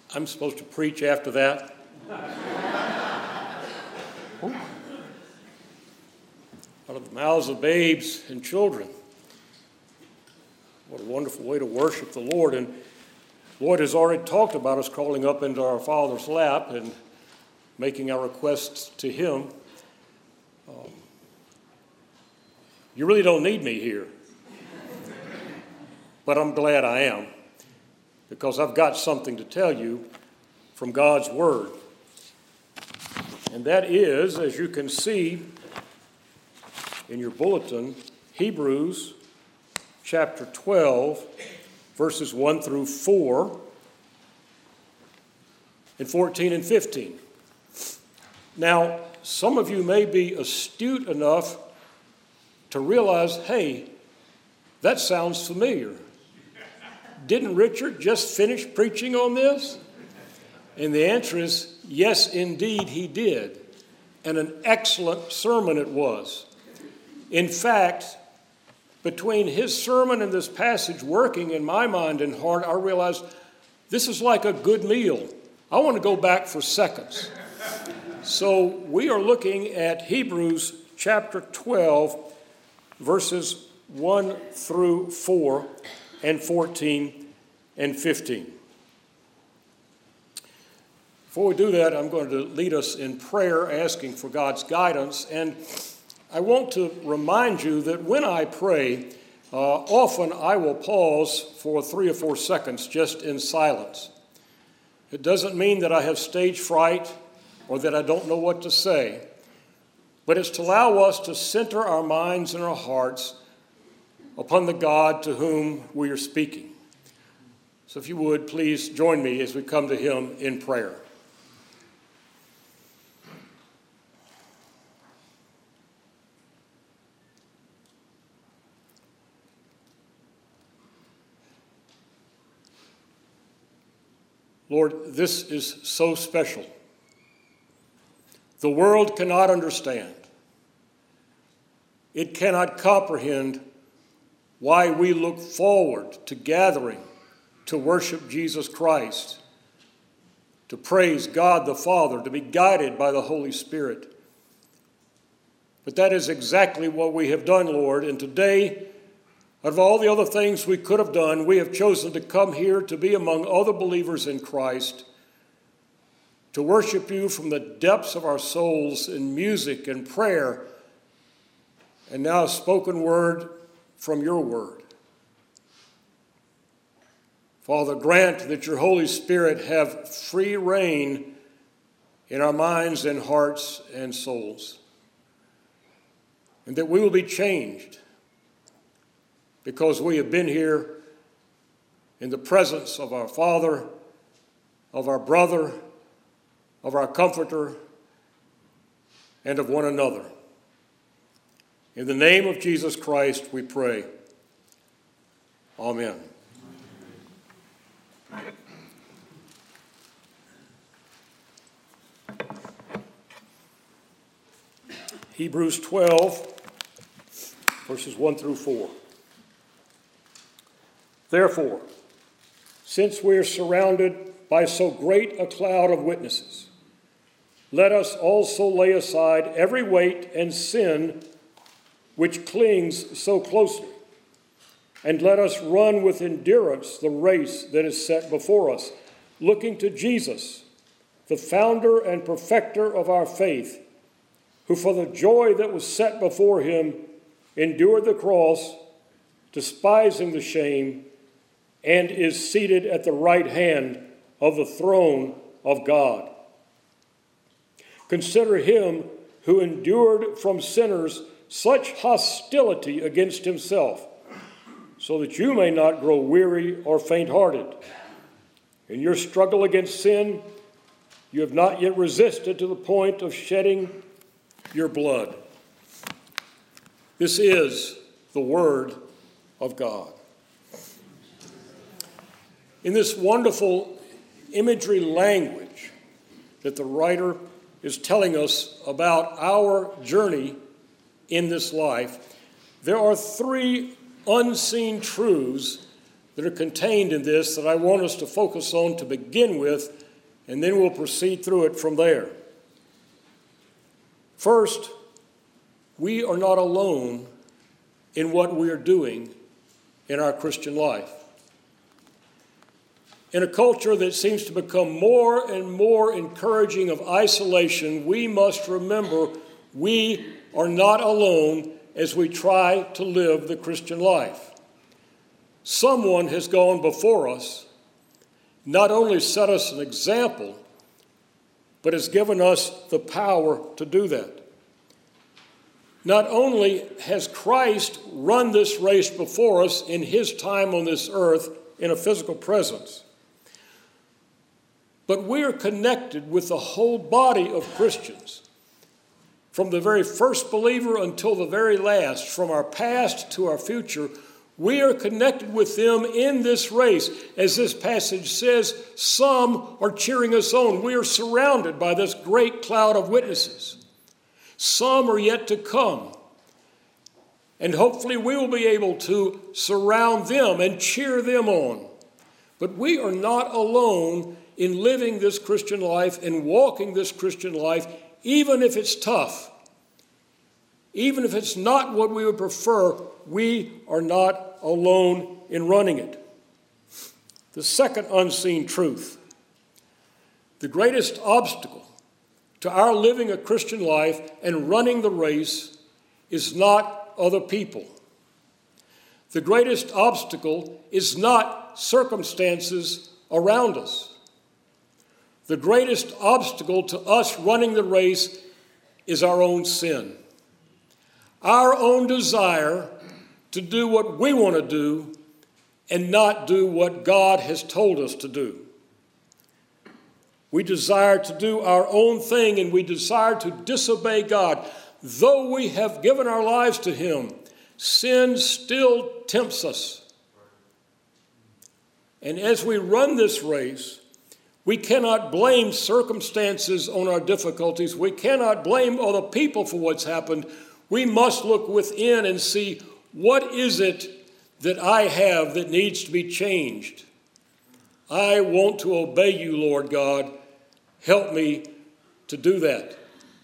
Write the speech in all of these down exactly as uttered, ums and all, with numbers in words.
I'm supposed to preach after that? Out of the mouths of babes and children. What a wonderful way to worship the Lord. And Lloyd has already talked about us crawling up into our Father's lap and making our requests to Him. Um, you really don't need me here. But I'm glad I am, because I've got something to tell you from God's Word. And that is, as you can see in your bulletin, Hebrews chapter twelve, verses one through four, and fourteen and fifteen. Now, some of you may be astute enough to realize, hey, that sounds familiar. Didn't Richard just finish preaching on this? And the answer is, yes, indeed, he did. And an excellent sermon it was. In fact, between his sermon and this passage working in my mind and heart, I realized this is like a good meal. I want to go back for seconds. So we are looking at Hebrews chapter twelve, verses one through four, and fourteen and fifteen. Before we do that, I'm going to lead us in prayer, asking for God's guidance. And I want to remind you that when I pray, uh, often I will pause for three or four seconds just in silence. It doesn't mean that I have stage fright or that I don't know what to say, but it's to allow us to center our minds and our hearts upon the God to whom we are speaking. So if you would, please join me as we come to Him in prayer. Lord, this is so special. The world cannot understand. It cannot comprehend why we look forward to gathering to worship Jesus Christ, to praise God the Father, to be guided by the Holy Spirit. But that is exactly what we have done, Lord. And today, out of all the other things we could have done, we have chosen to come here to be among other believers in Christ, to worship you from the depths of our souls in music and prayer, and now a spoken word from your word. Father, grant that your Holy Spirit have free reign in our minds and hearts and souls, and that we will be changed because we have been here in the presence of our Father, of our brother, of our Comforter, and of one another. In the name of Jesus Christ, we pray. Amen. Hebrews twelve, verses one through four. Therefore, since we are surrounded by so great a cloud of witnesses, let us also lay aside every weight and sin which clings so closely, and let us run with endurance the race that is set before us, looking to Jesus, the founder and perfecter of our faith, who for the joy that was set before him endured the cross, despising the shame, and is seated at the right hand of the throne of God. Consider him who endured from sinners such hostility against himself, so that you may not grow weary or faint-hearted. In your struggle against sin, you have not yet resisted to the point of shedding your blood. This is the word of God. In this wonderful imagery language that the writer is telling us about our journey in this life, there are three unseen truths that are contained in this that I want us to focus on to begin with, and then we'll proceed through it from there. First, we are not alone in what we are doing in our Christian life. In a culture that seems to become more and more encouraging of isolation, we must remember we are not alone as we try to live the Christian life. Someone has gone before us, not only set us an example, but has given us the power to do that. Not only has Christ run this race before us in his time on this earth in a physical presence, but we are connected with the whole body of Christians, from the very first believer until the very last, from our past to our future. We are connected with them in this race. As this passage says, some are cheering us on. We are surrounded by this great cloud of witnesses. Some are yet to come. And hopefully we will be able to surround them and cheer them on. But we are not alone in living this Christian life and walking this Christian life, even if it's tough. Even if it's not what we would prefer, we are not alone in running it. The second unseen truth: the greatest obstacle to our living a Christian life and running the race is not other people. The greatest obstacle is not circumstances around us. The greatest obstacle to us running the race is our own sin. Our own desire to do what we want to do and not do what God has told us to do. We desire to do our own thing, and we desire to disobey God. Though we have given our lives to him, sin still tempts us. And as we run this race, we cannot blame circumstances on our difficulties. We cannot blame other people for what's happened. We must look within and see, what is it that I have that needs to be changed? I want to obey you, Lord God. Help me to do that.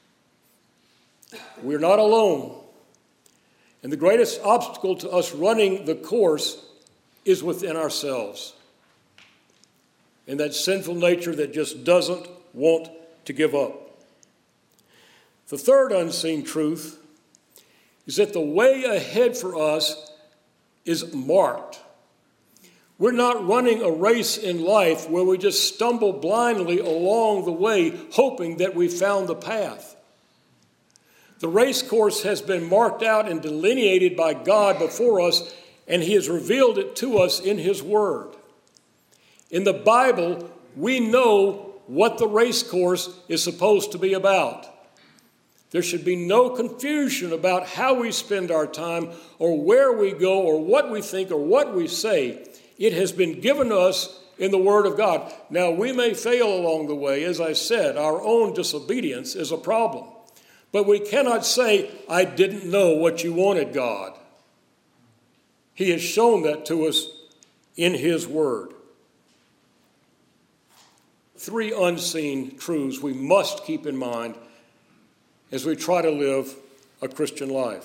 We're not alone. And the greatest obstacle to us running the course is within ourselves. And that sinful nature that just doesn't want to give up. The third unseen truth is that the way ahead for us is marked. We're not running a race in life where we just stumble blindly along the way, hoping that we found the path. The race course has been marked out and delineated by God before us, and he has revealed it to us in his word. In the Bible, we know what the race course is supposed to be about. There should be no confusion about how we spend our time or where we go or what we think or what we say. It has been given us in the Word of God. Now, we may fail along the way. As I said, our own disobedience is a problem. But we cannot say, I didn't know what you wanted, God. He has shown that to us in his Word. Three unseen truths we must keep in mind as we try to live a Christian life.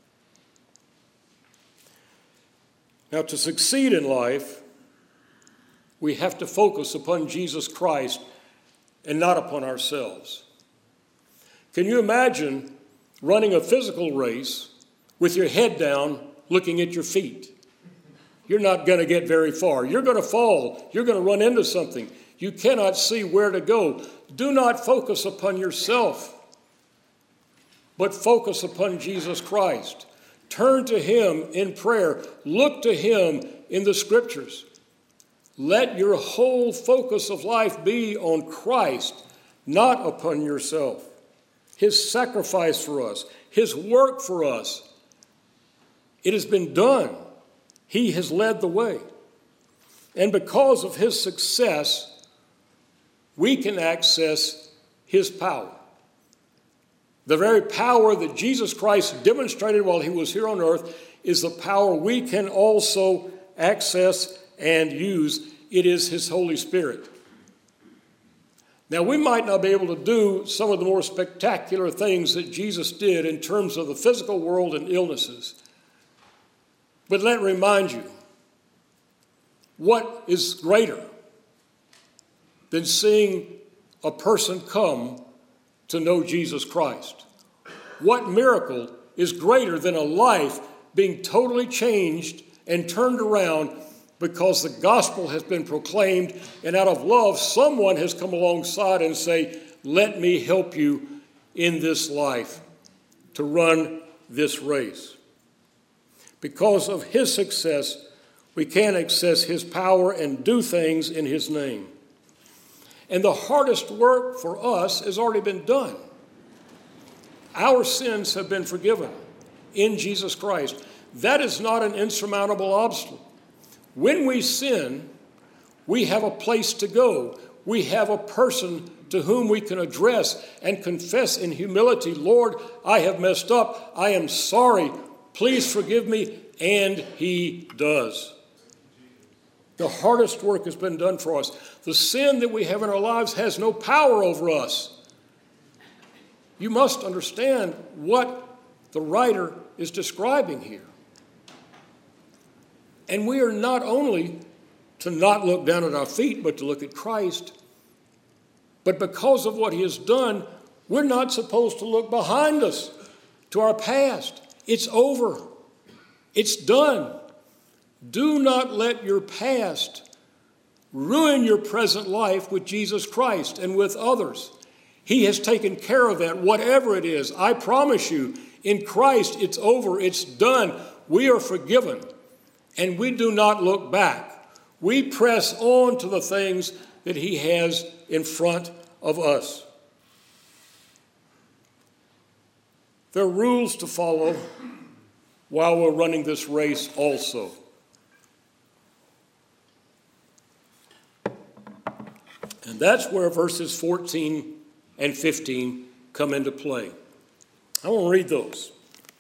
Now, to succeed in life, we have to focus upon Jesus Christ and not upon ourselves. Can you imagine running a physical race with your head down, looking at your feet? You're not going to get very far. You're going to fall. You're going to run into something. You cannot see where to go. Do not focus upon yourself, but focus upon Jesus Christ. Turn to him in prayer. Look to him in the scriptures. Let your whole focus of life be on Christ, not upon yourself. His sacrifice for us, his work for us. It has been done. He has led the way. And because of his success, we can access his power. The very power that Jesus Christ demonstrated while he was here on earth is the power we can also access and use. It is his Holy Spirit. Now, we might not be able to do some of the more spectacular things that Jesus did in terms of the physical world and illnesses. But let me remind you, what is greater than seeing a person come to know Jesus Christ? What miracle is greater than a life being totally changed and turned around because the gospel has been proclaimed, and out of love, someone has come alongside and say, let me help you in this life to run this race. Because of his success, we can access his power and do things in his name. And the hardest work for us has already been done. Our sins have been forgiven in Jesus Christ. That is not an insurmountable obstacle. When we sin, we have a place to go. We have a person to whom we can address and confess in humility, Lord, I have messed up. I am sorry. Please forgive me. And he does. The hardest work has been done for us. The sin that we have in our lives has no power over us. You must understand what the writer is describing here. And we are not only to not look down at our feet, but to look at Christ. But because of what he has done, we're not supposed to look behind us to our past. It's over. It's done. Do not let your past ruin your present life with Jesus Christ and with others. He has taken care of that, whatever it is. I promise you, in Christ, it's over. It's done. We are forgiven. And we do not look back. We press on to the things that he has in front of us. There are rules to follow while we're running this race also. And that's where verses fourteen and fifteen come into play. I want to read those.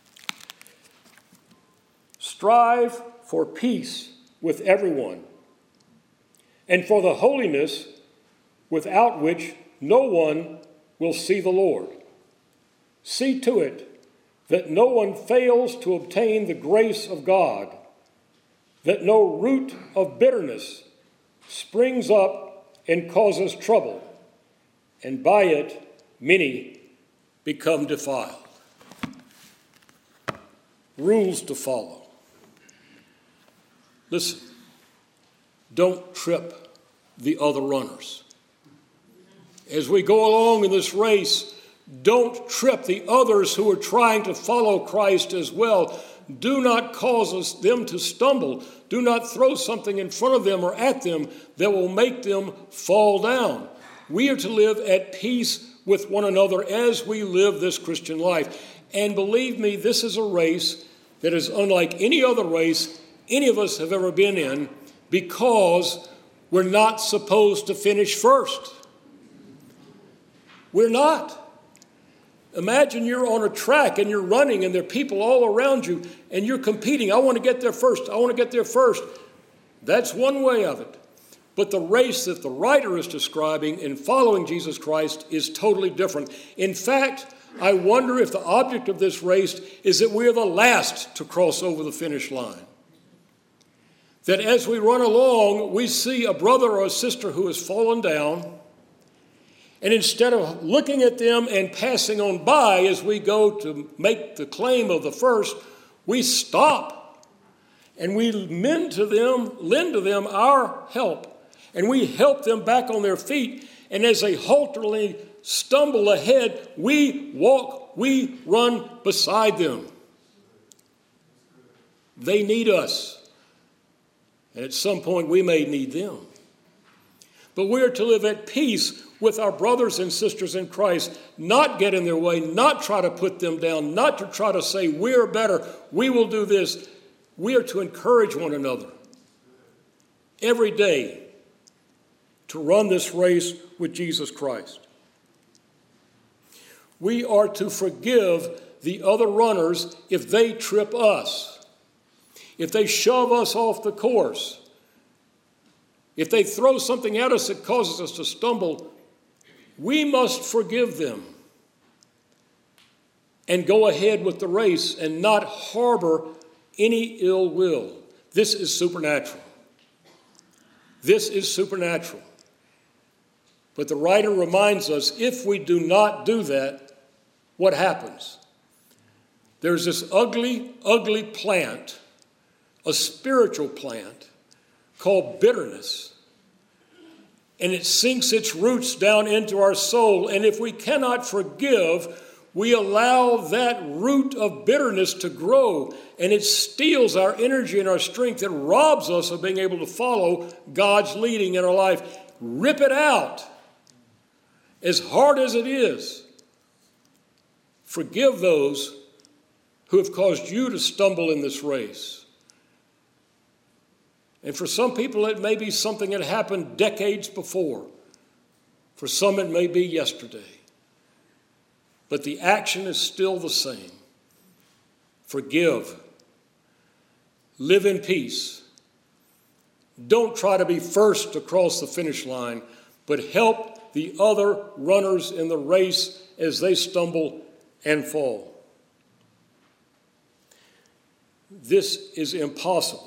Strive for peace with everyone, and for the holiness without which no one will see the Lord. See to it that no one fails to obtain the grace of God, that no root of bitterness springs up and causes trouble, and by it many become defiled. Rules to follow. Listen, don't trip the other runners. As we go along in this race, don't trip the others who are trying to follow Christ as well. Do not cause us, them to stumble. Do not throw something in front of them or at them that will make them fall down. We are to live at peace with one another as we live this Christian life. And believe me, this is a race that is unlike any other race any of us have ever been in, because we're not supposed to finish first. We're not. Imagine you're on a track and you're running and there are people all around you and you're competing. I want to get there first. I want to get there first. That's one way of it. But the race that the writer is describing in following Jesus Christ is totally different. In fact, I wonder if the object of this race is that we are the last to cross over the finish line. That as we run along, we see a brother or a sister who has fallen down, and instead of looking at them and passing on by as we go to make the claim of the first, we stop and we lend to them, lend to them our help, and we help them back on their feet. And as they haltingly stumble ahead, we walk, we run beside them. They need us. And at some point, we may need them. But we are to live at peace with our brothers and sisters in Christ, not get in their way, not try to put them down, not to try to say, we're better, we will do this. We are to encourage one another every day to run this race with Jesus Christ. We are to forgive the other runners if they trip us. If they shove us off the course, if they throw something at us that causes us to stumble, we must forgive them and go ahead with the race and not harbor any ill will. This is supernatural. This is supernatural. But the writer reminds us, if we do not do that, what happens? There's this ugly, ugly plant, a spiritual plant, called bitterness. And it sinks its roots down into our soul. And if we cannot forgive, we allow that root of bitterness to grow, and it steals our energy and our strength. It robs us of being able to follow God's leading in our life. Rip it out, as hard as it is. Forgive those who have caused you to stumble in this race. And for some people, it may be something that happened decades before. For some, it may be yesterday. But the action is still the same. Forgive. Live in peace. Don't try to be first to cross the finish line, but help the other runners in the race as they stumble and fall. This is impossible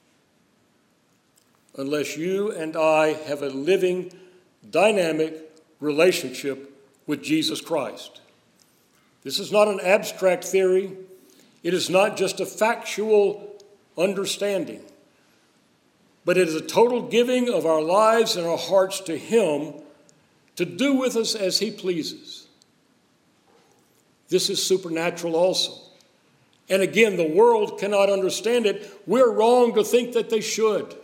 unless you and I have a living, dynamic relationship with Jesus Christ. This is not an abstract theory. It is not just a factual understanding, but it is a total giving of our lives and our hearts to Him to do with us as He pleases. This is supernatural also. And again, the world cannot understand it. We're wrong to think that they should.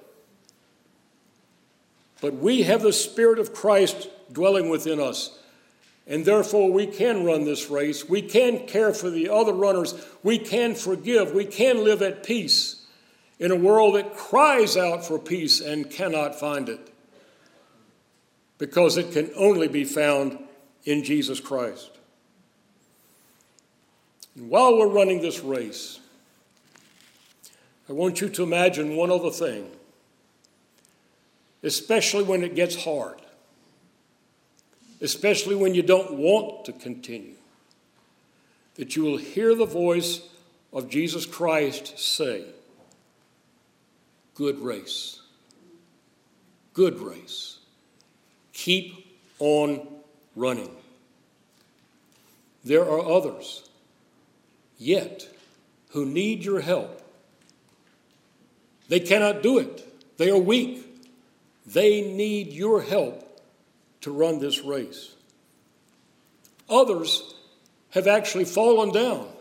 But we have the Spirit of Christ dwelling within us. And therefore, we can run this race. We can care for the other runners. We can forgive. We can live at peace in a world that cries out for peace and cannot find it, because it can only be found in Jesus Christ. And while we're running this race, I want you to imagine one other thing, especially when it gets hard. Especially when you don't want to continue, that you will hear the voice of Jesus Christ say, "Good race, good race. Keep on running." There are others yet who need your help. They cannot do it. They are weak. They need your help to run this race. Others have actually fallen down.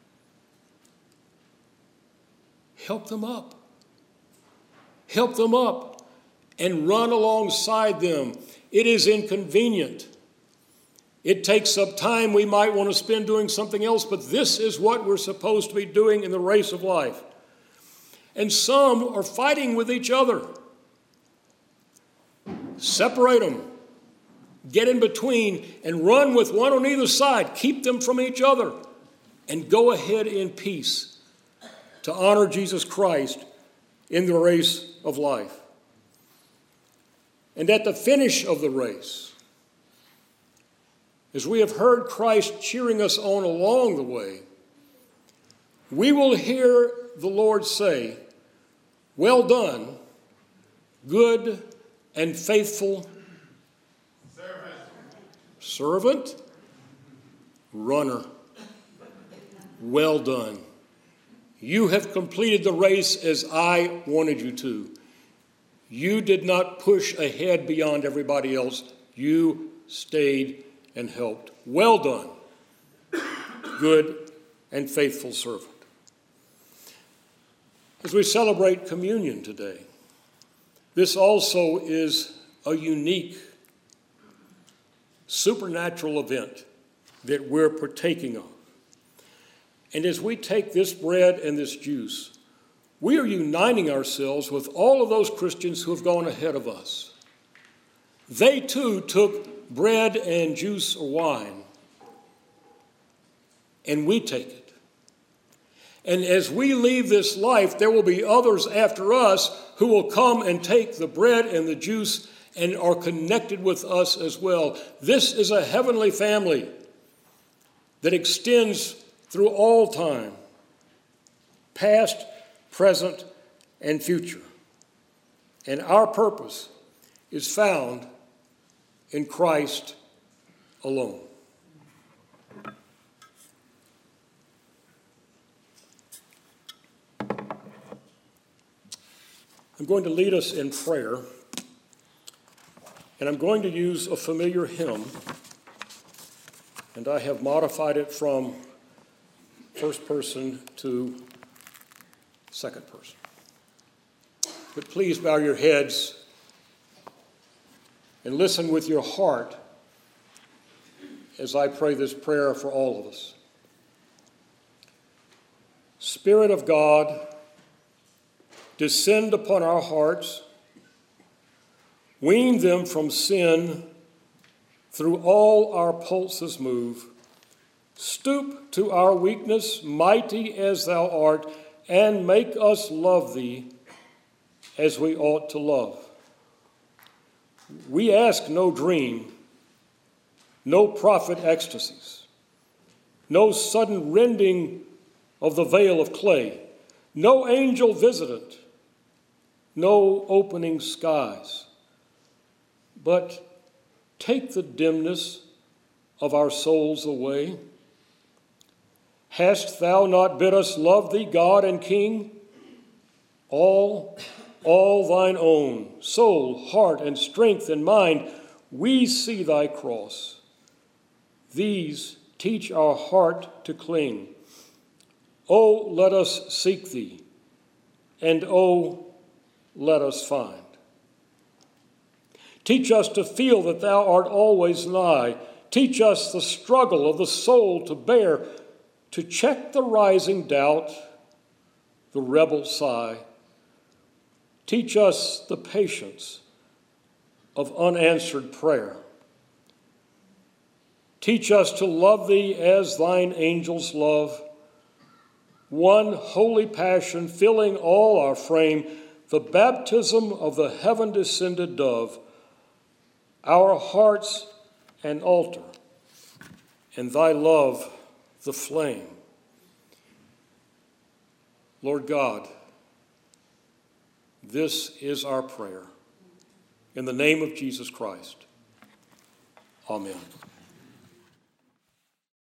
Help them up. Help them up and run alongside them. It is inconvenient. It takes up time we might want to spend doing something else, but this is what we're supposed to be doing in the race of life. And some are fighting with each other. Separate them. Get in between and run with one on either side. Keep them from each other and go ahead in peace to honor Jesus Christ in the race of life. And at the finish of the race, as we have heard Christ cheering us on along the way, we will hear the Lord say, "Well done, good and faithful servant, runner. Well done. You have completed the race as I wanted you to. You did not push ahead beyond everybody else. You stayed and helped. Well done, good and faithful servant." As we celebrate communion today, this also is a unique supernatural event that we're partaking of. And as we take this bread and this juice, we are uniting ourselves with all of those Christians who have gone ahead of us. They too took bread and juice or wine, and we take it. And as we leave this life, there will be others after us who will come and take the bread and the juice and are connected with us as well. This is a heavenly family that extends through all time, past, present, and future. And our purpose is found in Christ alone. I'm going to lead us in prayer, and I'm going to use a familiar hymn, and I have modified it from first person to second person. But please bow your heads and listen with your heart as I pray this prayer for all of us. Spirit of God, descend upon our hearts, wean them from sin, through all our pulses move. Stoop to our weakness, mighty as thou art, and make us love thee as we ought to love. We ask no dream, no prophet ecstasies, no sudden rending of the veil of clay, no angel visitant, no opening skies, but take the dimness of our souls away. Hast thou not bid us love thee, God and King? All, all thine own, soul, heart, and strength and mind, we see thy cross. These teach our heart to cling. Oh, let us seek thee, and oh, let us find. Teach us to feel that thou art always nigh. Teach us the struggle of the soul to bear, to check the rising doubt, the rebel sigh. Teach us the patience of unanswered prayer. Teach us to love thee as thine angels love, one holy passion filling all our frame, the baptism of the heaven-descended dove, our hearts an altar, and thy love the flame. Lord God, this is our prayer. In the name of Jesus Christ, amen.